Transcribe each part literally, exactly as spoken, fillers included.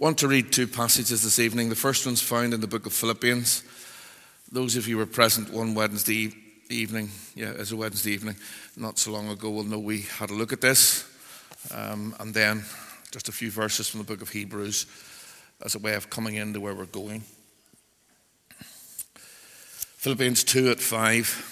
want to read two passages this evening. The first one's found in the book of Philippians. Those of you who were present one Wednesday evening, yeah, it was a Wednesday evening, not so long ago, will know we had a look at this. Um, and then just a few verses from the book of Hebrews as a way of coming into where we're going. Philippians two at five.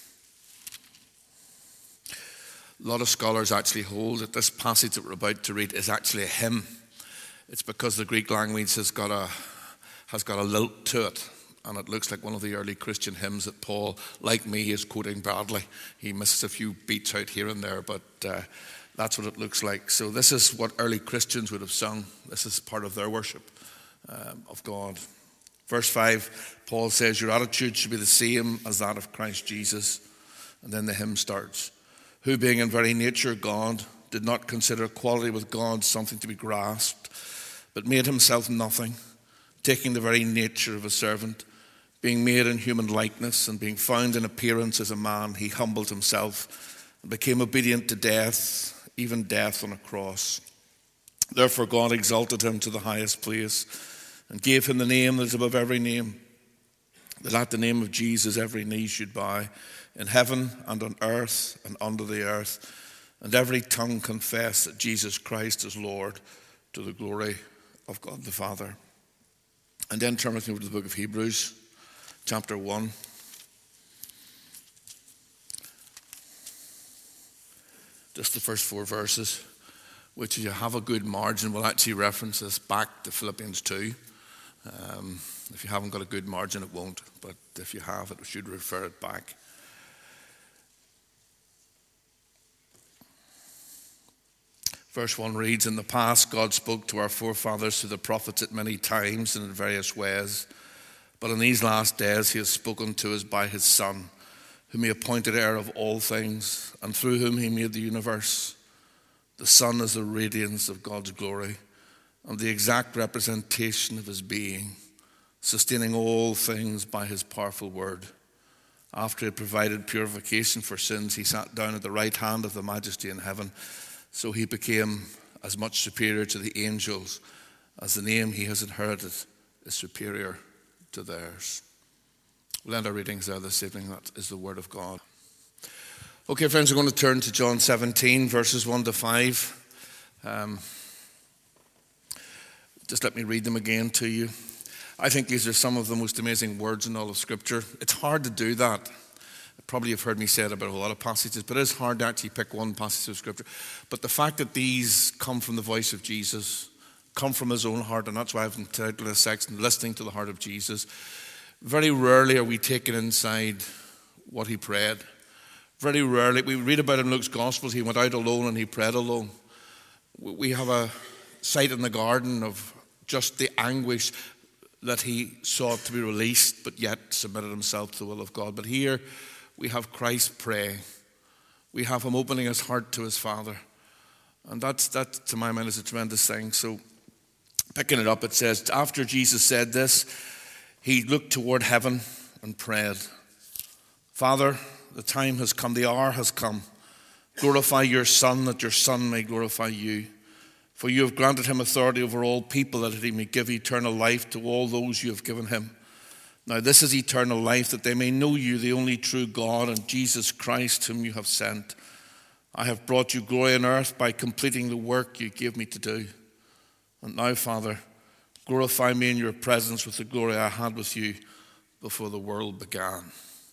A lot of scholars actually hold that this passage that we're about to read is actually a hymn. It's because the Greek language has got a has got a lilt to it, and it looks like one of the early Christian hymns that Paul, like me, is quoting badly. He misses a few beats out here and there, but uh, that's what it looks like. So this is what early Christians would have sung. This is part of their worship um, of God. Verse five, Paul says, "Your attitude should be the same as that of Christ Jesus." And then the hymn starts. "Who being in very nature God, did not consider equality with God something to be grasped, but made himself nothing, taking the very nature of a servant, being made in human likeness, and being found in appearance as a man, he humbled himself and became obedient to death, even death on a cross. Therefore God exalted him to the highest place and gave him the name that is above every name, that at the name of Jesus every knee should bow, in heaven and on earth and under the earth, and every tongue confess that Jesus Christ is Lord, to the glory of God the Father." And then turn with me over to the book of Hebrews, chapter one. Just the first four verses, which, if you have a good margin, will actually reference this back to Philippians two. Um, if you haven't got a good margin, it won't, but if you have, it should refer it back. Verse one reads, "In the past, God spoke to our forefathers through the prophets at many times and in various ways. But in these last days, he has spoken to us by his Son, whom he appointed heir of all things, and through whom he made the universe. The Son is the radiance of God's glory and the exact representation of his being, sustaining all things by his powerful word. After he had provided purification for sins, he sat down at the right hand of the Majesty in heaven. So he became as much superior to the angels as the name he has inherited is superior to theirs." We'll end our readings there this evening. That is the word of God. Okay, friends, we're going to turn to John seventeen, verses one to five. Um, just let me read them again to you. I think these are some of the most amazing words in all of Scripture. It's hard to do that. Probably you've heard me say it about a lot of passages, but it is hard to actually pick one passage of Scripture. But the fact that these come from the voice of Jesus, come from his own heart, and that's why I've entitled this section, "Listening to the Heart of Jesus." Very rarely are we taken inside what he prayed. Very rarely. We read about in Luke's Gospels, he went out alone and he prayed alone. We have a sight in the garden of just the anguish that he sought to be released, but yet submitted himself to the will of God. But here, we have Christ praying. We have him opening his heart to his Father. And that's, that, to my mind, is a tremendous thing. So, picking it up, it says, after Jesus said this, he looked toward heaven and prayed, "Father, the time has come, the hour has come. Glorify your Son, that your Son may glorify you. For you have granted him authority over all people, that he may give eternal life to all those you have given him. Now this is eternal life, that they may know you, the only true God, and Jesus Christ, whom you have sent. I have brought you glory on earth by completing the work you gave me to do. And now, Father, glorify me in your presence with the glory I had with you before the world began."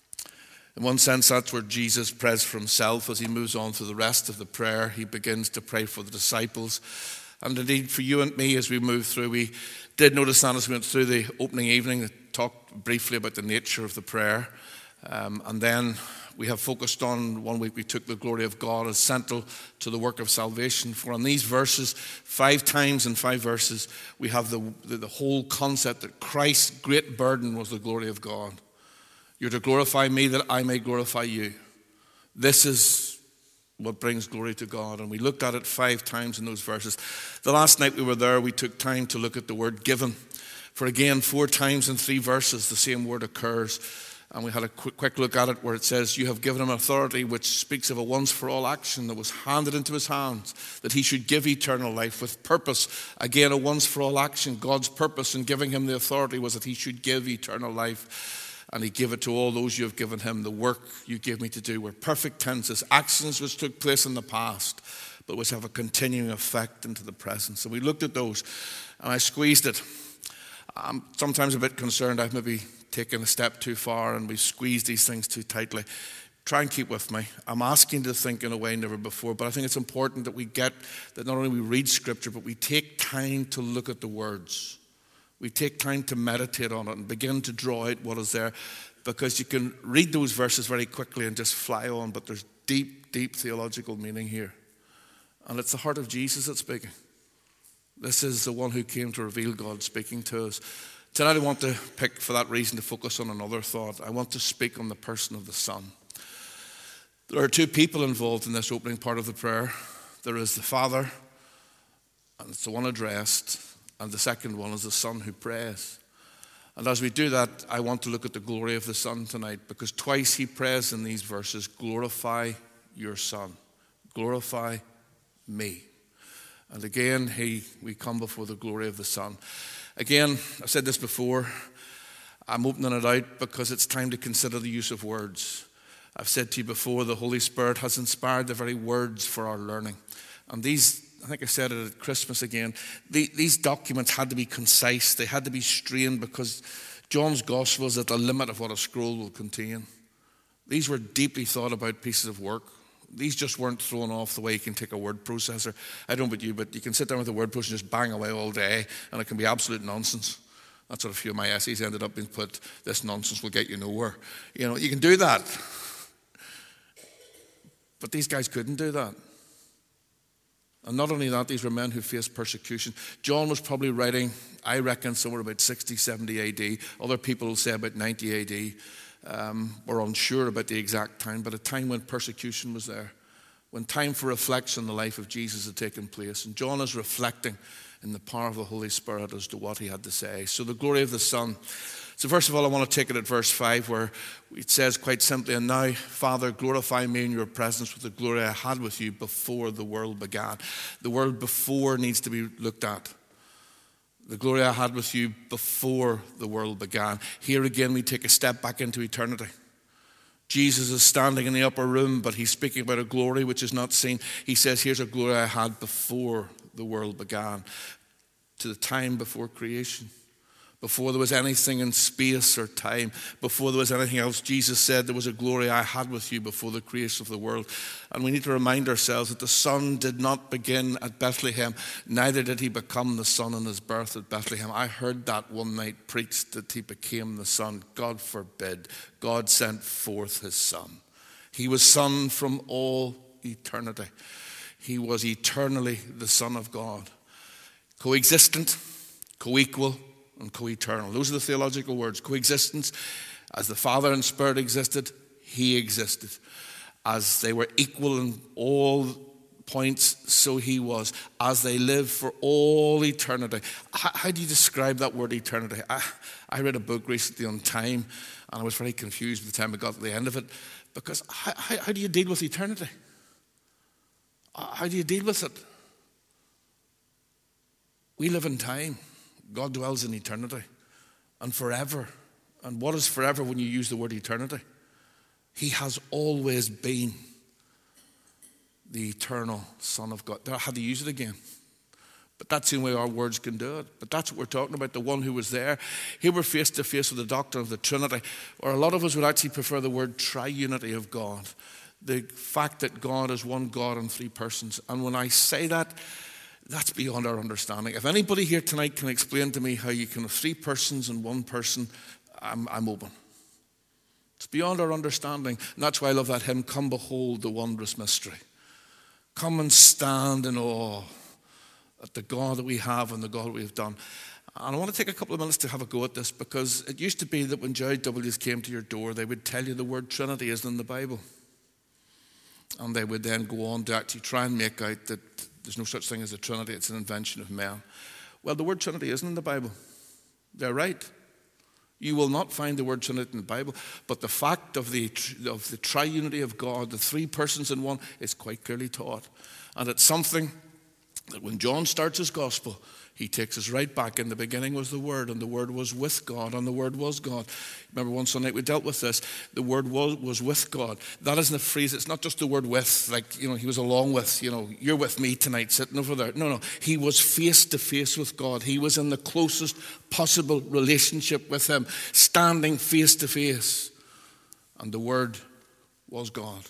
In one sense, that's where Jesus prays for himself. As he moves on through the rest of the prayer, he begins to pray for the disciples. And indeed, for you and me, as we move through, we did notice that as we went through the opening evening, talked briefly about the nature of the prayer. Um, and then we have focused on, one week we took the glory of God as central to the work of salvation. For in these verses, five times in five verses, we have the, the, the whole concept that Christ's great burden was the glory of God. You're to glorify me that I may glorify you. This is what brings glory to God. And we looked at it five times in those verses. The last night we were there, we took time to look at the word given. For again, four times in three verses, the same word occurs. And we had a quick, quick look at it where it says, you have given him authority, which speaks of a once-for-all action that was handed into his hands, that he should give eternal life with purpose. Again, a once-for-all action. God's purpose in giving him the authority was that he should give eternal life. And he gave it to all those you have given him. The work you gave me to do were perfect tenses, actions which took place in the past, but which have a continuing effect into the present. So we looked at those, and I squeezed it. I'm sometimes a bit concerned I've maybe taken a step too far and we squeezed these things too tightly. Try and keep with me. I'm asking you to think in a way never before, but I think it's important that we get, that not only we read Scripture, but we take time to look at the words. We take time to meditate on it and begin to draw out what is there, because you can read those verses very quickly and just fly on, but there's deep, deep theological meaning here. And it's the heart of Jesus that's speaking. This is the one who came to reveal God speaking to us. Tonight I want to pick, for that reason, to focus on another thought. I want to speak on the person of the Son. There are two people involved in this opening part of the prayer. There is the Father, and it's the one addressed, and the second one is the Son who prays. And as we do that, I want to look at the glory of the Son tonight, because twice he prays in these verses, glorify your Son, glorify me. And again, he, we come before the glory of the Son. Again, I've said this before, I'm opening it out because it's time to consider the use of words. I've said to you before, the Holy Spirit has inspired the very words for our learning. And these, I think I said it at Christmas again, the, these documents had to be concise, they had to be strained, because John's Gospel is at the limit of what a scroll will contain. These were deeply thought about pieces of work. These just weren't thrown off the way you can take a word processor. I don't know about you, but you can sit down with a word processor and just bang away all day, and it can be absolute nonsense. That's what a few of my essays ended up being put. This nonsense will get you nowhere. You know, you can do that. But these guys couldn't do that. And not only that, these were men who faced persecution. John was probably writing, I reckon, somewhere about sixty, seventy A D. Other people will say about ninety A D. Um, we're unsure about the exact time, but a time when persecution was there, when time for reflection on the life of Jesus had taken place. And John is reflecting in the power of the Holy Spirit as to what he had to say. So the glory of the Son. So first of all, I want to take it at verse five, where it says quite simply, and now, Father, glorify me in your presence with the glory I had with you before the world began. The word before needs to be looked at. The glory I had with you before the world began. Here again, we take a step back into eternity. Jesus is standing in the upper room, but he's speaking about a glory which is not seen. He says, here's a glory I had before the world began, to the time before creation. Before there was anything in space or time, before there was anything else, Jesus said there was a glory I had with you before the creation of the world. And we need to remind ourselves that the Son did not begin at Bethlehem, neither did he become the Son in his birth at Bethlehem. I heard that one night preached, that he became the Son. God forbid. God sent forth his Son. He was Son from all eternity. He was eternally the Son of God. Coexistent, co-equal, and co-eternal. Those are the theological words. Coexistence. As the Father and Spirit existed, he existed. As they were equal in all points, so he was. As they lived for all eternity. How, how do you describe that word eternity? I, I read a book recently on time, and I was very confused by the time I got to the end of it, because how, how, how do you deal with eternity? How do you deal with it? We live in time. God dwells in eternity and forever. And what is forever when you use the word eternity? He has always been the eternal Son of God. I had to use it again. But that's the only way our words can do it. But that's what we're talking about, the one who was there. Here we're face to face with the doctrine of the Trinity, or a lot of us would actually prefer the word triunity of God. The fact that God is one God in three persons. And when I say that, that's beyond our understanding. If anybody here tonight can explain to me how you can have three persons and one person, I'm, I'm open. It's beyond our understanding. And that's why I love that hymn, Come Behold the Wondrous Mystery. Come and stand in awe at the God that we have and the God that we have done. And I want to take a couple of minutes to have a go at this, because it used to be that when J Ws came to your door, they would tell you the word Trinity isn't in the Bible. And they would then go on to actually try and make out that there's no such thing as a Trinity, it's an invention of man. Well, the word Trinity isn't in the Bible. They're right. You will not find the word Trinity in the Bible, but the fact of the, of the triunity of God, the three persons in one, is quite clearly taught. And it's something that when John starts his gospel, he takes us right back. In the beginning was the Word, and the Word was with God, and the Word was God. Remember one Sunday we dealt with this. The Word was, was with God. That isn't a phrase. It's not just the word with, like, you know, he was along with, you know, you're with me tonight sitting over there. No, no. He was face to face with God. He was in the closest possible relationship with him, standing face to face. And the Word was God.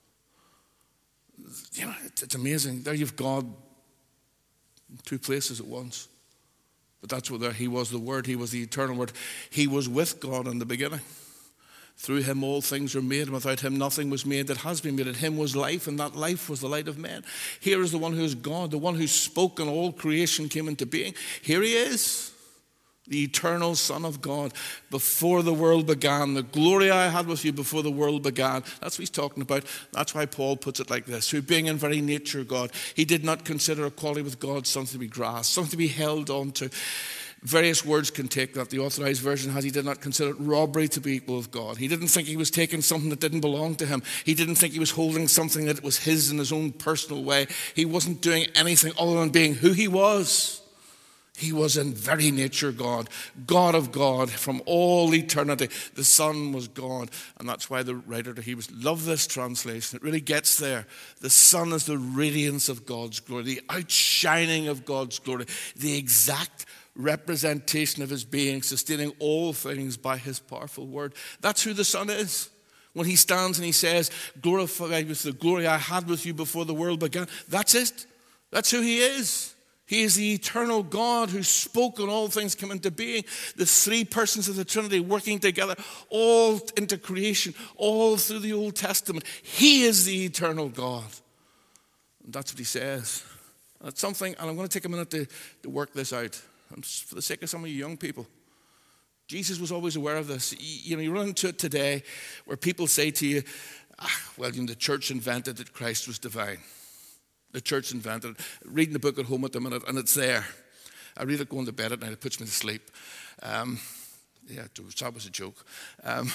You know, it's, it's amazing. There you've God in two places at once. But that's what there, he was the Word, he was the eternal Word. He was with God in the beginning. Through him all things were made, and without him nothing was made that has been made. In him was life, and that life was the light of men. Here is the one who is God, the one who spoke and all creation came into being. Here he is, the eternal Son of God. Before the world began, the glory I had with you before the world began. That's what he's talking about. That's why Paul puts it like this. Who being in very nature God, he did not consider equality with God something to be grasped, something to be held on to. Various words can take that. The Authorized Version has, he did not consider it robbery to be equal with God. He didn't think he was taking something that didn't belong to him. He didn't think he was holding something that was his in his own personal way. He wasn't doing anything other than being who he was. He was in very nature God, God of God from all eternity. The Son was God, and that's why the writer to Hebrews loved this translation. It really gets there. The Son is the radiance of God's glory, the outshining of God's glory, the exact representation of his being, sustaining all things by his powerful word. That's who the Son is. When he stands and he says, glorified with the glory I had with you before the world began, that's it. That's who he is. He is the eternal God who spoke and all things come into being. The three persons of the Trinity working together, all into creation, all through the Old Testament. He is the eternal God. And that's what he says. That's something, and I'm going to take a minute to, to work this out. And for the sake of some of you young people, Jesus was always aware of this. You know, you run into it today where people say to you, ah, well, you know, the church invented that Christ was divine. The church invented it. Reading the book at home at the minute, and it's there. I read it going to bed at night. It puts me to sleep. Um, yeah, that was a joke. Um,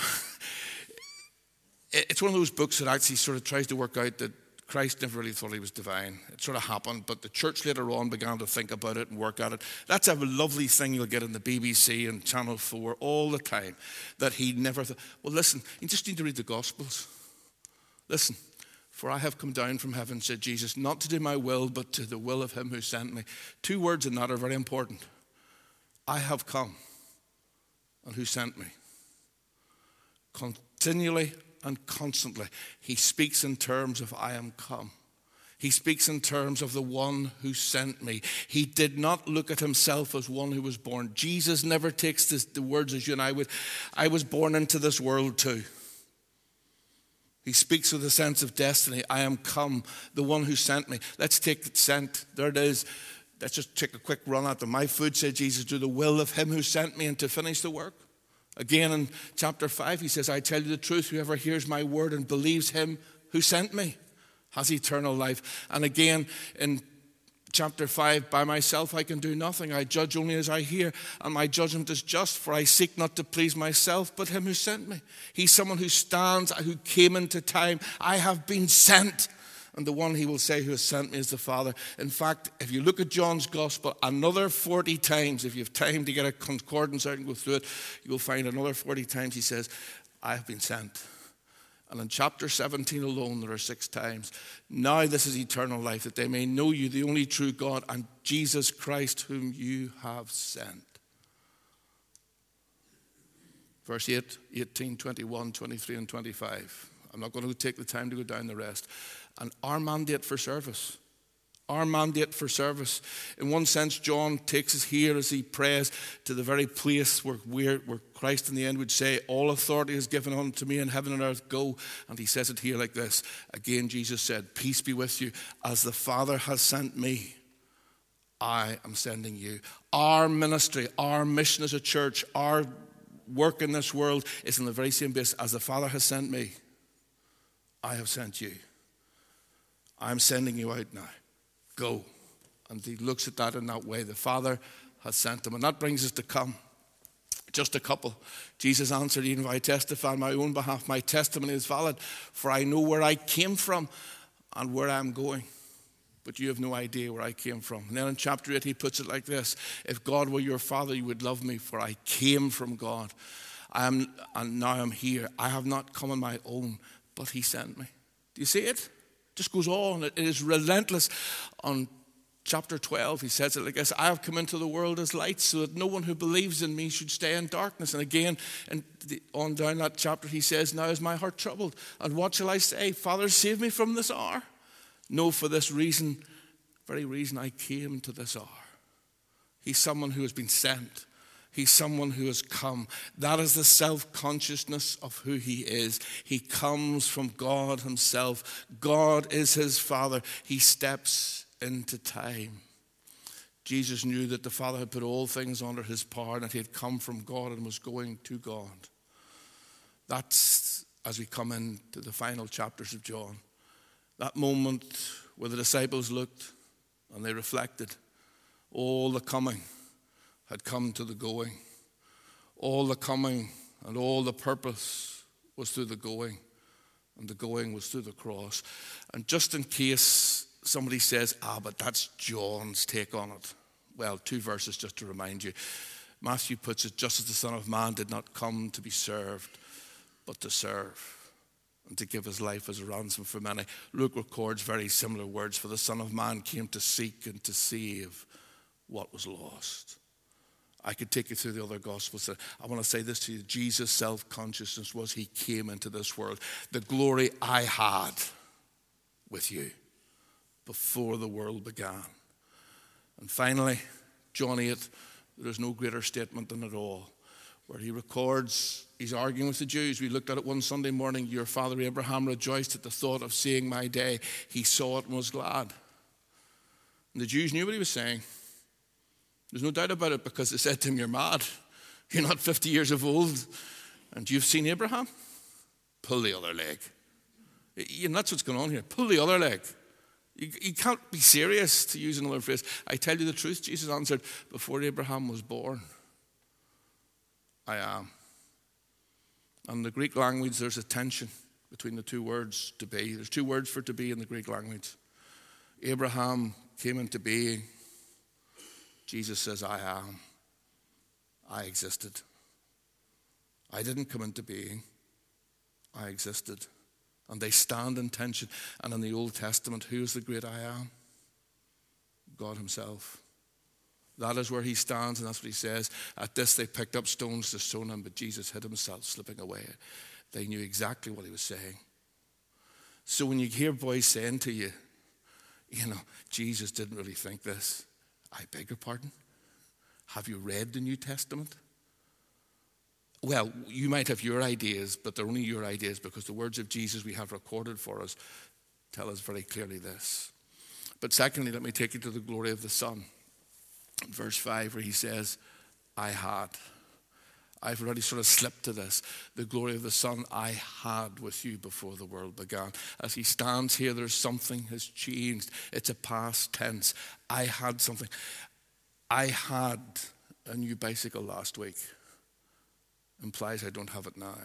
it's one of those books that actually sort of tries to work out that Christ never really thought he was divine. It sort of happened, but the church later on began to think about it and work at it. That's a lovely thing you'll get in the B B C and Channel four all the time, that he never thought. Well, listen, you just need to read the Gospels. Listen. For I have come down from heaven, said Jesus, not to do my will, but to the will of him who sent me. Two words in that are very important. I have come, and who sent me. Continually and constantly, he speaks in terms of I am come. He speaks in terms of the one who sent me. He did not look at himself as one who was born. Jesus never takes this, the words as you and I would. I was born into this world too. He speaks with a sense of destiny. I am come, the one who sent me. Let's take it sent. There it is. Let's just take a quick run at them. My food, said Jesus, do the will of him who sent me and to finish the work. Again in chapter five, he says, I tell you the truth, whoever hears my word and believes him who sent me has eternal life. And again in chapter five, by myself I can do nothing. I judge only as I hear, and my judgment is just, for I seek not to please myself, but him who sent me. He's someone who stands, who came into time. I have been sent, and the one he will say who has sent me is the Father. In fact, if you look at John's Gospel, another forty times, if you have time to get a concordance out and go through it, you will find another forty times he says, I have been sent. And in chapter seventeen alone, there are six times. Now this is eternal life, that they may know you, the only true God, and Jesus Christ, whom you have sent. Verse eight, eighteen, twenty-one, twenty-three, and twenty-five. I'm not going to take the time to go down the rest. And our mandate for service. Our mandate for service. In one sense, John takes us here as he prays to the very place where, where, where Christ in the end would say, all authority is given unto me in heaven and earth, go. And he says it here like this. Again, Jesus said, peace be with you. As the Father has sent me, I am sending you. Our ministry, our mission as a church, our work in this world is in the very same basis. As the Father has sent me, I have sent you. I'm sending you out now. Go. And he looks at that in that way. The Father has sent him. And that brings us to come. Just a couple. Jesus answered, even if I testify on my own behalf, my testimony is valid, for I know where I came from and where I'm going. But you have no idea where I came from. And then in chapter eight, he puts it like this: if God were your father, you would love me, for I came from God. I am, and now I'm here. I have not come on my own, but he sent me. Do you see it? It just goes on. It is relentless. On chapter twelve, he says it like this: I have come into the world as light, so that no one who believes in me should stay in darkness. And again, and on down that chapter, he says, now is my heart troubled, and what shall I say? Father, save me from this hour. No, for this reason, very reason I came to this hour. He's someone who has been sent. He's someone who has come. That is the self-consciousness of who he is. He comes from God himself. God is his Father. He steps into time. Jesus knew that the Father had put all things under his power, and that he had come from God and was going to God. That's as we come into the final chapters of John. That moment where the disciples looked and they reflected. All the coming had come to the going. All the coming and all the purpose was through the going. And the going was through the cross. And just in case somebody says, ah, but that's John's take on it. Well, two verses just to remind you. Matthew puts it, just as the Son of Man did not come to be served, but to serve, and to give his life as a ransom for many. Luke records very similar words, for the Son of Man came to seek and to save what was lost. I could take you through the other Gospels. I want to say this to you. Jesus' self-consciousness was he came into this world. The glory I had with you before the world began. And finally, John eight, there is no greater statement than it all, where he records, he's arguing with the Jews. We looked at it one Sunday morning. Your father Abraham rejoiced at the thought of seeing my day. He saw it and was glad. And the Jews knew what he was saying. There's no doubt about it, because they said to him, you're mad. You're not fifty years of old, and you've seen Abraham? Pull the other leg. And that's what's going on here. Pull the other leg. You, you can't be serious, to use another phrase. I tell you the truth, Jesus answered, before Abraham was born, I am. And in the Greek language, there's a tension between the two words, to be. There's two words for to be in the Greek language. Abraham came into being. Jesus says, I am. I existed. I didn't come into being. I existed. And they stand in tension. And in the Old Testament, who is the great I am? God himself. That is where he stands, and that's what he says. At this, they picked up stones to stone him, but Jesus hid himself, slipping away. They knew exactly what he was saying. So when you hear boys saying to you, you know, Jesus didn't really think this, I beg your pardon? Have you read the New Testament? Well, you might have your ideas, but they're only your ideas, because the words of Jesus we have recorded for us tell us very clearly this. But secondly, let me take you to the glory of the Son. Verse five, where he says, I had. I've already sort of slipped to this. The glory of the Son I had with you before the world began. As he stands here, there's something has changed. It's a past tense. I had something. I had a new bicycle last week. Implies I don't have it now.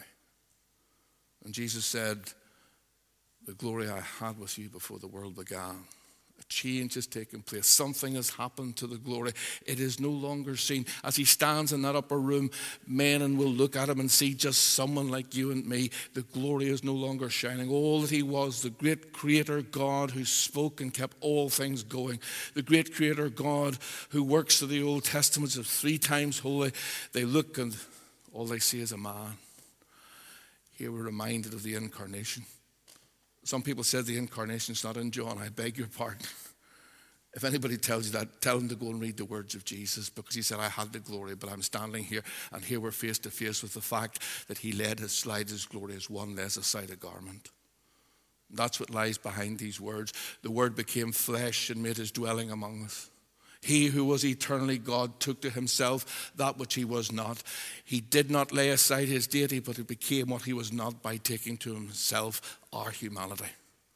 And Jesus said, the glory I had with you before the world began. A change has taken place. Something has happened to the glory. It is no longer seen. As he stands in that upper room, men will look at him and see just someone like you and me. The glory is no longer shining. All that he was, the great creator God who spoke and kept all things going. The great creator God who works through the Old Testament of three times holy. They look and all they see is a man. Here we're reminded of the incarnation. Some people said the incarnation's not in John. I beg your pardon. If anybody tells you that, tell them to go and read the words of Jesus, because he said, I had the glory, but I'm standing here, and here we're face to face with the fact that he led his slide his glory as one lays aside a garment. That's what lies behind these words. The Word became flesh and made his dwelling among us. He who was eternally God took to himself that which he was not. He did not lay aside his deity, but he became what he was not by taking to himself our humanity.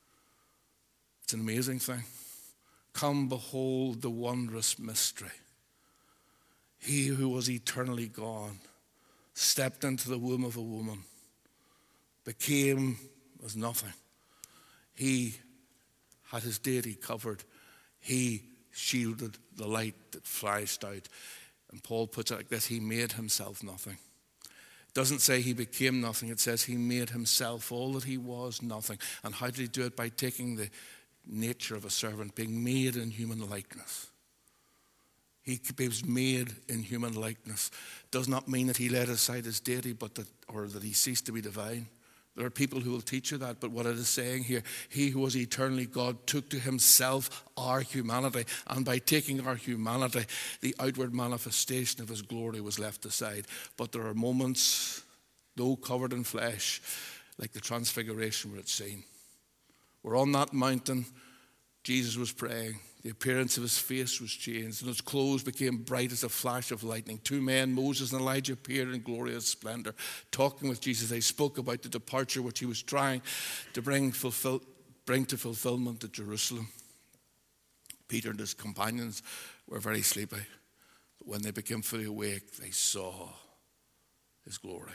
It's an amazing thing. Come behold the wondrous mystery. He who was eternally God stepped into the womb of a woman, became as nothing. He had his deity covered. He shielded the light that flashed out. And Paul puts it like this: he made himself nothing. It doesn't say he became nothing. It says he made himself all that he was, nothing. And how did he do it? By taking the nature of a servant, being made in human likeness. He was made in human likeness. Does not mean that he laid aside his deity, but that, or that he ceased to be divine. There are people who will teach you that, but what it is saying here, he who was eternally God took to himself our humanity, and by taking our humanity, the outward manifestation of his glory was left aside. But there are moments, though covered in flesh, like the transfiguration where it's seen. We're on that mountain, Jesus was praying. The appearance of his face was changed, and his clothes became bright as a flash of lightning. Two men, Moses and Elijah, appeared in glorious splendor. Talking with Jesus, they spoke about the departure which he was trying to bring, fulfill, bring to fulfillment at Jerusalem. Peter and his companions were very sleepy, but when they became fully awake, they saw his glory.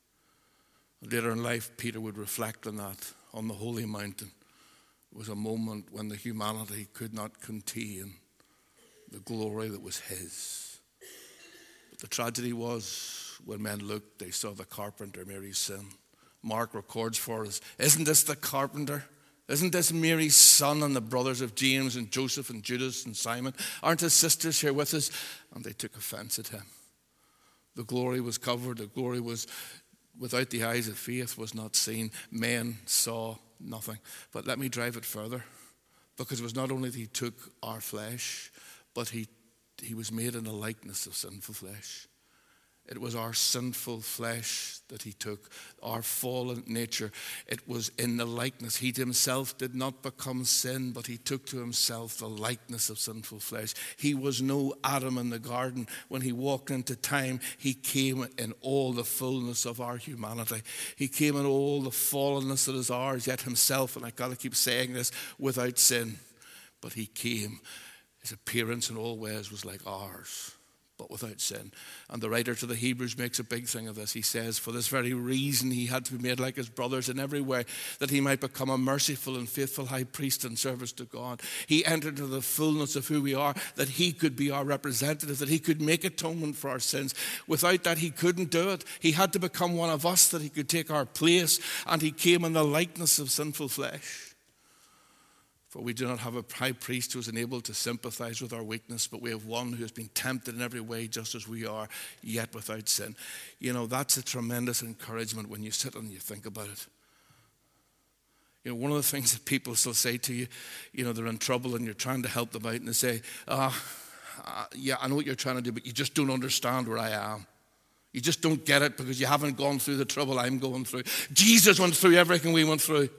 Later in life, Peter would reflect on that, on the holy mountain. It was a moment when the humanity could not contain the glory that was his. But the tragedy was, when men looked, they saw the carpenter, Mary's sin. Mark records for us, isn't this the carpenter? Isn't this Mary's son and the brothers of James and Joseph and Judas and Simon? Aren't his sisters here with us? And they took offense at him. The glory was covered. The glory was without the eyes of faith was not seen. Men saw nothing. But let me drive it further, because it was not only that he took our flesh, but he he was made in the likeness of sinful flesh. It was our sinful flesh that he took, our fallen nature. It was in the likeness. He himself did not become sin, but he took to himself the likeness of sinful flesh. He was no Adam in the garden. When he walked into time, he came in all the fullness of our humanity. He came in all the fallenness that is ours, yet himself, and I got to keep saying this, without sin. But he came. His appearance in all ways was like ours, but without sin. And the writer to the Hebrews makes a big thing of this. He says, for this very reason he had to be made like his brothers in every way, that he might become a merciful and faithful high priest in service to God. He entered into the fullness of who we are, that he could be our representative, that he could make atonement for our sins. Without that, he couldn't do it. He had to become one of us, that he could take our place, and he came in the likeness of sinful flesh. For we do not have a high priest who is unable to sympathize with our weakness, but we have one who has been tempted in every way just as we are, yet without sin. You know, that's a tremendous encouragement when you sit and you think about it. You know, one of the things that people still say to you, you know, they're in trouble and you're trying to help them out, and they say, ah, uh, yeah, I know what you're trying to do, but you just don't understand where I am. You just don't get it because you haven't gone through the trouble I'm going through. Jesus went through everything we went through.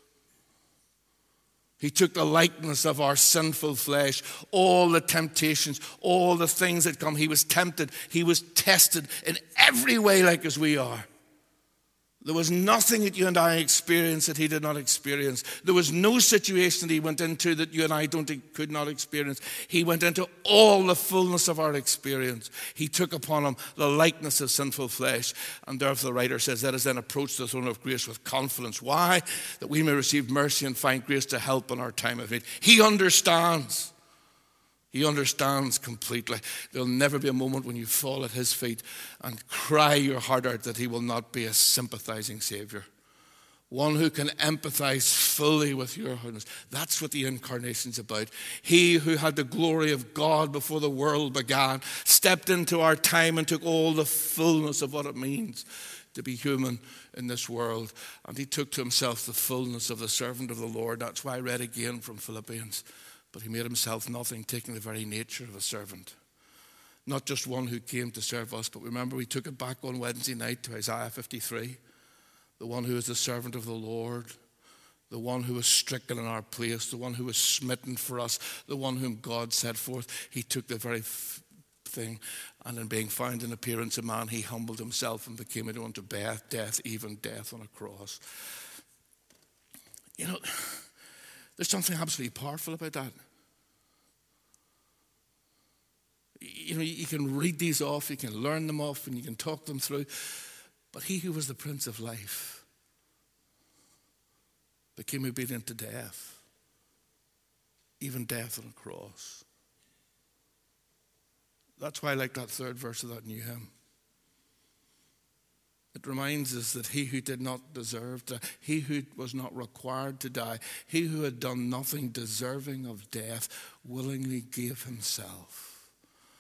He took the likeness of our sinful flesh, all the temptations, all the things that come. He was tempted. He was tested in every way like as we are. There was nothing that you and I experienced that he did not experience. There was no situation that he went into that you and I don't could not experience. He went into all the fullness of our experience. He took upon him the likeness of sinful flesh. And therefore the writer says, let us then approach the throne of grace with confidence. Why? That we may receive mercy and find grace to help in our time of need. He understands. He understands completely. There'll never be a moment when you fall at his feet and cry your heart out that he will not be a sympathizing Savior. One who can empathize fully with your hardness. That's what the incarnation's about. He who had the glory of God before the world began, stepped into our time and took all the fullness of what it means to be human in this world. And he took to himself the fullness of the servant of the Lord. That's why I read again from Philippians. But he made himself nothing, taking the very nature of a servant. Not just one who came to serve us, but remember we took it back on Wednesday night to Isaiah fifty-three. The one who is the servant of the Lord, the one who was stricken in our place, the one who was smitten for us, the one whom God set forth. He took the very f- thing, and in being found in appearance a man, he humbled himself and became it unto death, death, even death on a cross. You know, there's something absolutely powerful about that. You know, you can read these off, you can learn them off, and you can talk them through. But he who was the Prince of Life became obedient to death, even death on a cross. That's why I like that third verse of that new hymn. It reminds us that he who did not deserve to, he who was not required to die, he who had done nothing deserving of death, willingly gave himself.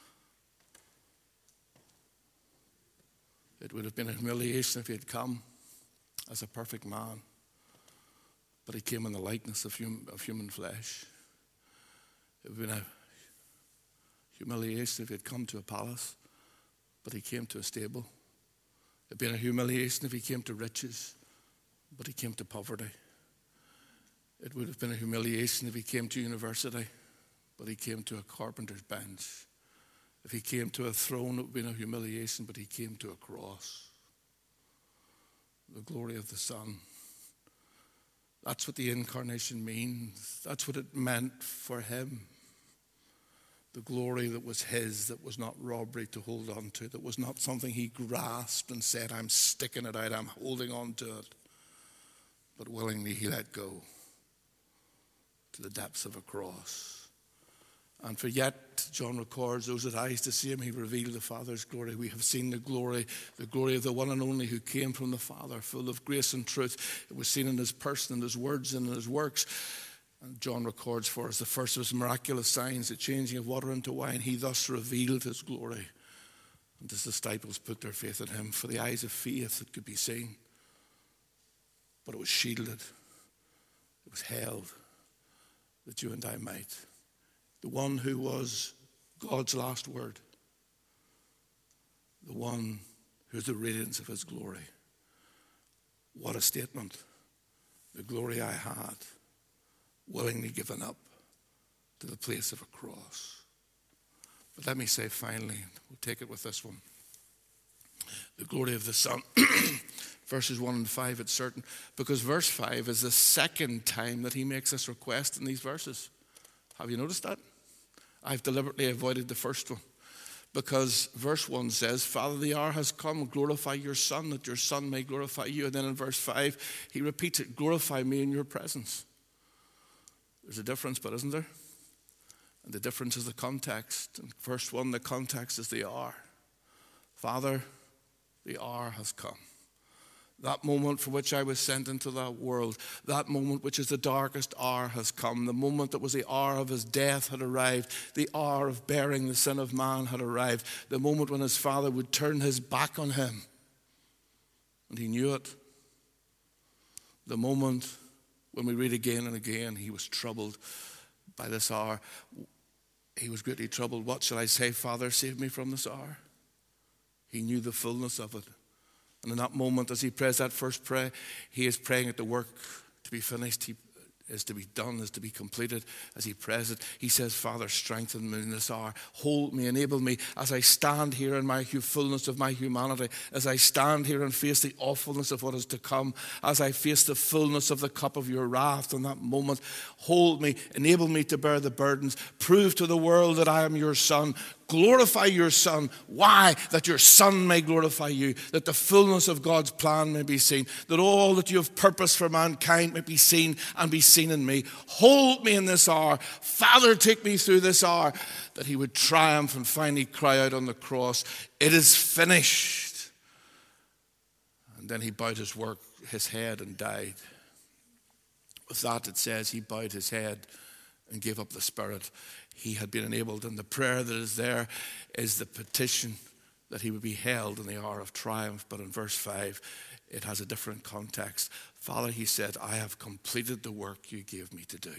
It would have been a humiliation if he had come as a perfect man, but he came in the likeness of human, of human flesh. It would have been a humiliation if he had come to a palace, but he came to a stable. It would have been a humiliation if he came to riches, but he came to poverty. It would have been a humiliation if he came to university, but he came to a carpenter's bench. If he came to a throne, it would have been a humiliation, but he came to a cross. The glory of the Son. That's what the incarnation means. That's what it meant for him. The glory that was his, that was not robbery to hold on to, that was not something he grasped and said, I'm sticking it out, I'm holding on to it. But willingly he let go to the depths of a cross. And for yet, John records, those that eyes to see him, he revealed the Father's glory. We have seen the glory, the glory of the one and only who came from the Father, full of grace and truth. It was seen in his person, in his words, and in his works. And John records for us the first of his miraculous signs, the changing of water into wine. He thus revealed his glory. And his disciples put their faith in him. For the eyes of faith it could be seen, but it was shielded. It was held, that you and I might. The one who was God's last word. The one who is the radiance of his glory. What a statement. The glory I had, willingly given up to the place of a cross. But let me say finally, we'll take it with this one. The glory of the Son. Verses one and five, it's certain. Because verse five is the second time that he makes this request in these verses. Have you noticed that? I've deliberately avoided the first one. Because verse one says, Father, the hour has come, glorify your Son, that your Son may glorify you. And then in verse five, he repeats it, glorify me in your presence. There's a difference, but isn't there? And the difference is the context. In verse one, the context is the hour. Father, the hour has come. That moment for which I was sent into that world, that moment which is the darkest hour has come. The moment that was the hour of his death had arrived. The hour of bearing the sin of man had arrived. The moment when his Father would turn his back on him. And he knew it. The moment when we read again and again, he was troubled by this hour. He was greatly troubled. What shall I say, Father, save me from this hour? He knew the fullness of it. And in that moment, as he prays that first prayer, he is praying at the work to be finished, he is to be done, is to be completed. As he prays it, he says, Father, strengthen me in this hour. Hold me, enable me as I stand here in my fullness of my humanity, as I stand here and face the awfulness of what is to come, as I face the fullness of the cup of your wrath in that moment. Hold me, enable me to bear the burdens. Prove to the world that I am your Son. Glorify your Son. Why? That your Son may glorify you, that the fullness of God's plan may be seen, that all that you have purposed for mankind may be seen and be seen in me. Hold me in this hour. Father, take me through this hour, that he would triumph and finally cry out on the cross, it is finished. And then he bowed his work, his head and died. With that, it says he bowed his head and gave up the spirit. He had been enabled, and the prayer that is there is the petition that he would be held in the hour of triumph. But in verse five, it has a different context. Father, he said, I have completed the work you gave me to do.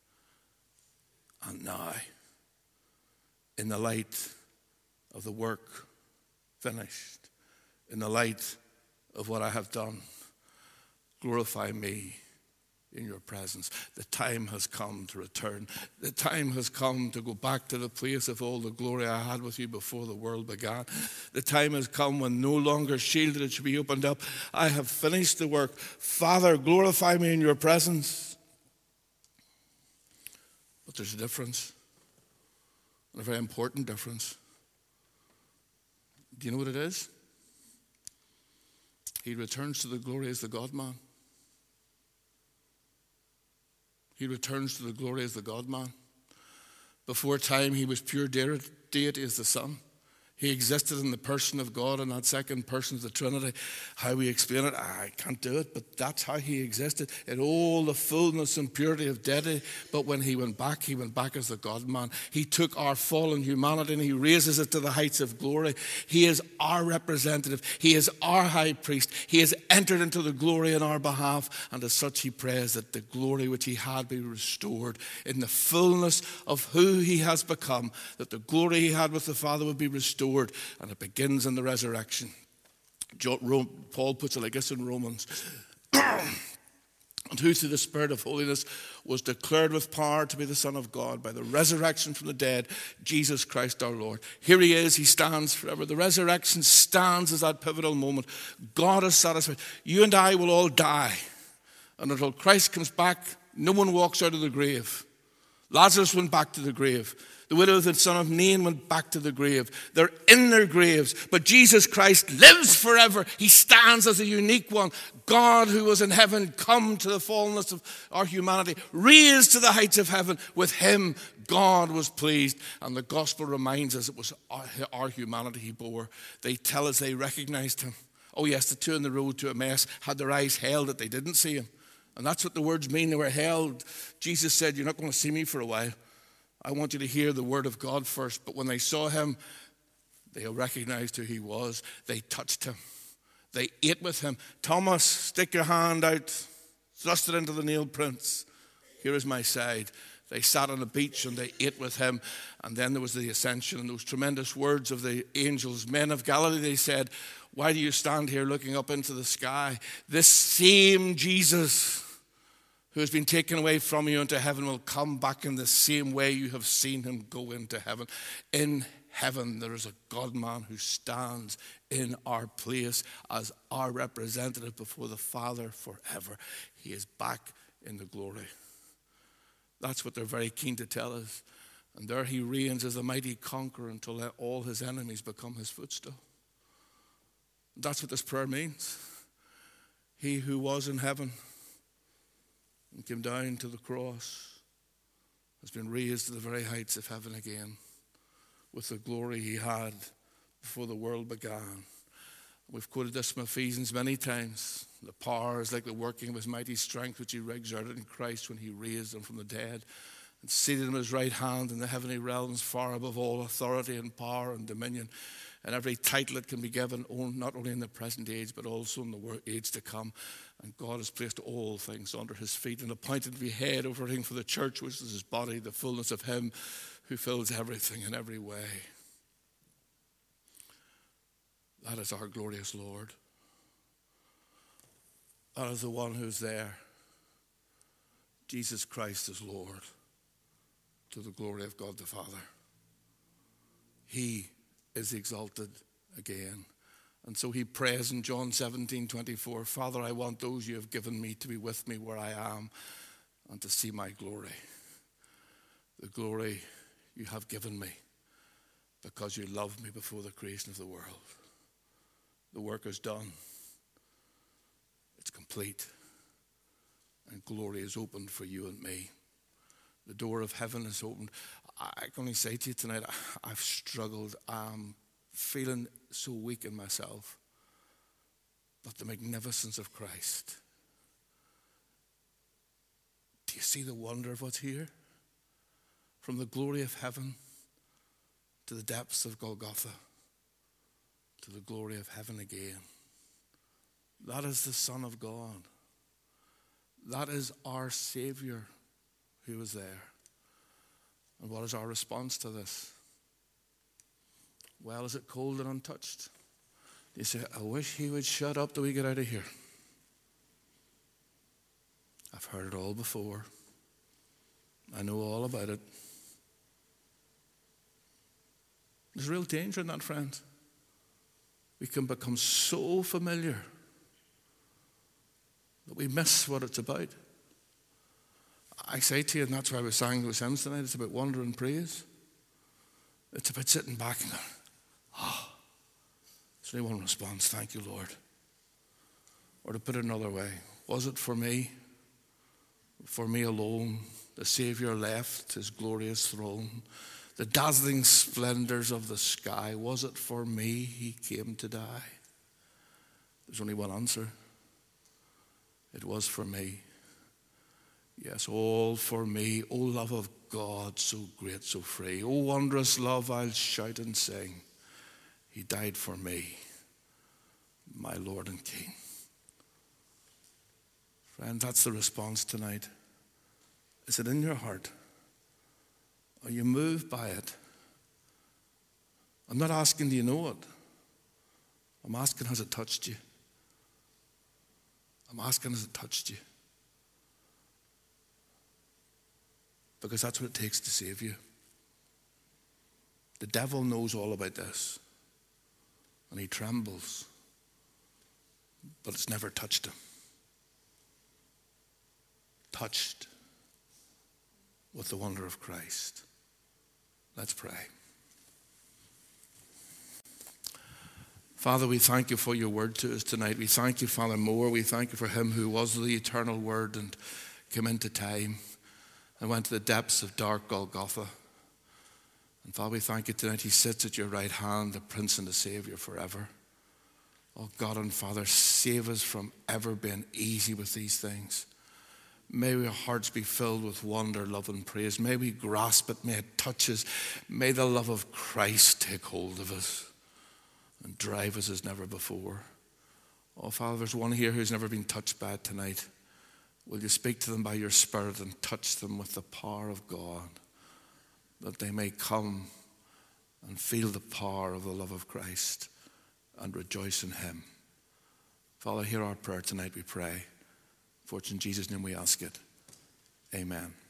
And now, in the light of the work finished, in the light of what I have done, glorify me in your presence. The time has come to return. The time has come to go back to the place of all the glory I had with you before the world began. The time has come when no longer shielded it should be opened up. I have finished the work. Father, glorify me in your presence. But there's a difference, and a very important difference. Do you know what it is? He returns to the glory as the God-man. He returns to the glory as the God-man. Before time, he was pure deity as the Son. He existed in the person of God, in that second person of the Trinity. How we explain it, I can't do it, but that's how he existed in all the fullness and purity of deity. But when he went back, he went back as the God-man. He took our fallen humanity and he raises it to the heights of glory. He is our representative. He is our high priest. He has entered into the glory in our behalf, and as such he prays that the glory which he had be restored in the fullness of who he has become, that the glory he had with the Father would be restored. And it begins in the resurrection. Paul puts it like this in Romans. And who through the Spirit of holiness was declared with power to be the Son of God by the resurrection from the dead, Jesus Christ our Lord. Here he is, he stands forever. The resurrection stands as that pivotal moment. God is satisfied. You and I will all die. And until Christ comes back, no one walks out of the grave. Lazarus went back to the grave. The widow of the son of Nain went back to the grave. They're in their graves. But Jesus Christ lives forever. He stands as a unique one. God who was in heaven, come to the fallenness of our humanity, raised to the heights of heaven. With him, God was pleased. And the gospel reminds us it was our, our humanity he bore. They tell us they recognized him. Oh yes, the two on the road to Emmaus had their eyes held that they didn't see him. And that's what the words mean. They were held. Jesus said, you're not going to see me for a while. I want you to hear the word of God first. But when they saw him, they recognized who he was. They touched him. They ate with him. Thomas, stick your hand out. Thrust it into the nail prints. Here is my side. They sat on the beach and they ate with him. And then there was the ascension and those tremendous words of the angels. Men of Galilee, they said, why do you stand here looking up into the sky? This same Jesus who has been taken away from you into heaven will come back in the same way you have seen him go into heaven. In heaven there is a God-man who stands in our place as our representative before the Father forever. He is back in the glory. That's what they're very keen to tell us. And there he reigns as a mighty conqueror until all his enemies become his footstool. That's what this prayer means. He who was in heaven and came down to the cross has been raised to the very heights of heaven again with the glory he had before the world began. We've quoted this from Ephesians many times. The power is like the working of his mighty strength which he exerted in Christ when he raised him from the dead and seated him at his right hand in the heavenly realms far above all authority and power and dominion and every title that can be given, not only in the present age but also in the age to come. And God has placed all things under his feet and appointed to be head over everything for the church, which is his body, the fullness of him who fills everything in every way. That is our glorious Lord. That is the one who's there. Jesus Christ is Lord, to the glory of God the Father. He is exalted again. And so he prays in John seventeen twenty-four, Father, I want those you have given me to be with me where I am and to see my glory. The glory you have given me because you loved me before the creation of the world. The work is done. It's complete. And glory is opened for you and me. The door of heaven is opened. I can only say to you tonight, I've struggled. I'm feeling so weak in myself. But the magnificence of Christ. Do you see the wonder of what's here? From the glory of heaven to the depths of Golgotha to the glory of heaven again. That is the Son of God. That is our Savior who was there. And what is our response to this? Well, is it cold and untouched? You say, I wish he would shut up till we get out of here. I've heard it all before. I know all about it. There's real danger in that, friends. We can become so familiar that we miss what it's about. I say to you, and that's why we sang those hymns tonight, it's about wonder and praise. It's about sitting back and going, oh, There's only one response: thank you, Lord. Or to put it another way, was it for me, for me alone, the Savior left his glorious throne, the dazzling splendors of the sky? Was it for me he came to die? There's only one answer. It was for me. Yes, all for me. O love of God, so great, so free. O wondrous love, I'll shout and sing. He died for me, my Lord and King. Friend, that's the response tonight. Is it in your heart? Are you moved by it? I'm not asking, do you know it? I'm asking, has it touched you? I'm asking, has it touched you? Because that's what it takes to save you. The devil knows all about this, and he trembles, but it's never touched him. Touched with the wonder of Christ. Let's pray. Father, we thank you for your word to us tonight. We thank you, Father, more. We thank you for him who was the eternal word and came into time and went to the depths of dark Golgotha. And Father, we thank you tonight. He sits at your right hand, the Prince and the Savior forever. Oh God and Father, save us from ever being easy with these things. May our hearts be filled with wonder, love, and praise. May we grasp it. May it touch us. May the love of Christ take hold of us and drive us as never before. Oh, Father, there's one here who's never been touched by it tonight. Will you speak to them by your Spirit and touch them with the power of God, that they may come and feel the power of the love of Christ and rejoice in him. Father, hear our prayer tonight, we pray. For it's in Jesus' name we ask it. Amen.